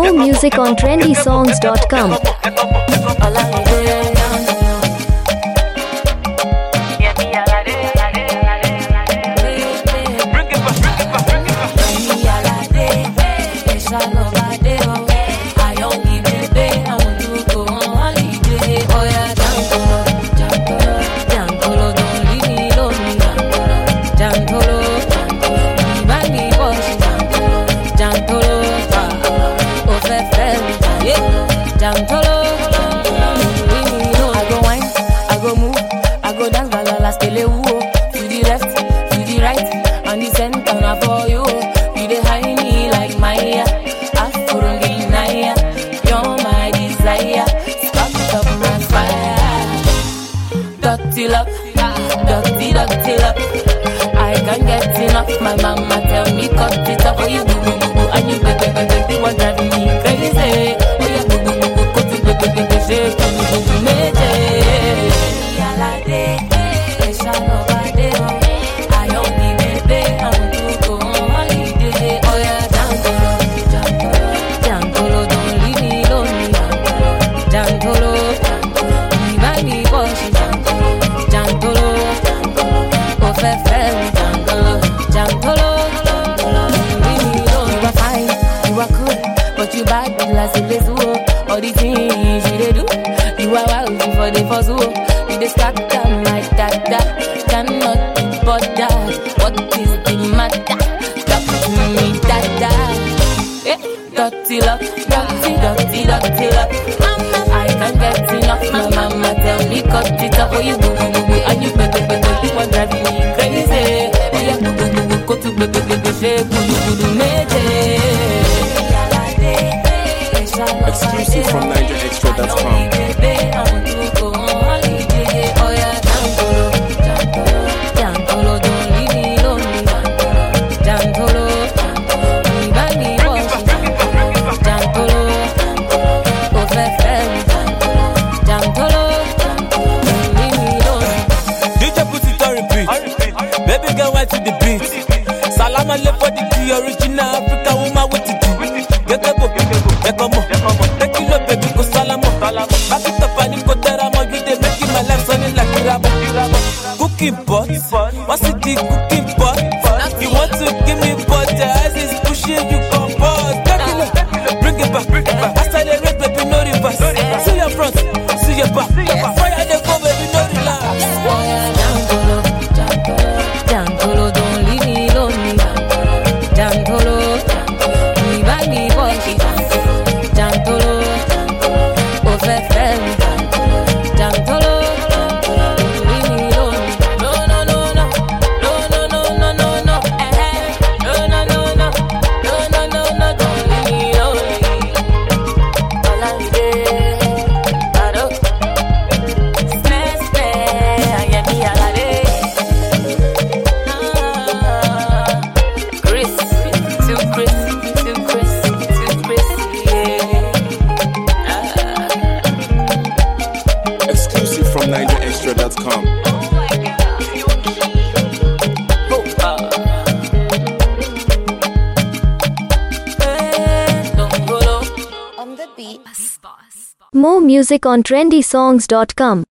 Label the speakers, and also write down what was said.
Speaker 1: More music on trendysongs.com.
Speaker 2: Dirty love, I can't get enough. My mama tell me cut it off. Oh, you boo boo boo boo, and you baby, what driving me crazy? Oh, you boo boo boo boo, cut it baby, shake boo boo boo, major. Yalade, esha no bade ho. I only baby, I'm to go on holiday. Oh yeah, Jantolo, don't leave me lonely. Jantolo, you buy me wash. Jantolo. You are fine, you are cool, but you bad like a bezu. All the things you do, you are wild for the fuzzle. You just start them like that, cannot be bothered. What is the matter? Talk to me, dirty love, dirty love. I can't get enough. My mama tell me cut it off. Oh, you boo boo boo boo, and you baby, you are driving me crazy. Oh, yeah, boo boo boo boo, go to baby, shake boo boo boo, major.
Speaker 3: Exclusive from NigerExtra.com.
Speaker 4: Baby girl, went to the beat. Salam alaikum for the original African woman with the get up, come on. Take you up, baby, go salamo. Back it up and you go there, I'm you they making my life sounding like a cooking pot. What's it, the cooking pot? You want to give me butter, as is pushing you come pause. Bring it back. I said the red, baby, no reverse. See your front, see your back. Fire the go, baby, no relax.
Speaker 2: Jantolo, don't leave me lonely. Jantolo, you buy me wash. Jantolo, oh fair. Jantolo, don't leave me lonely. No. No, don't leave me lonely. All I did, I don't. I get me all I did.
Speaker 3: Exclusive from NigerExtra.com.
Speaker 1: More music on trendysongs.com.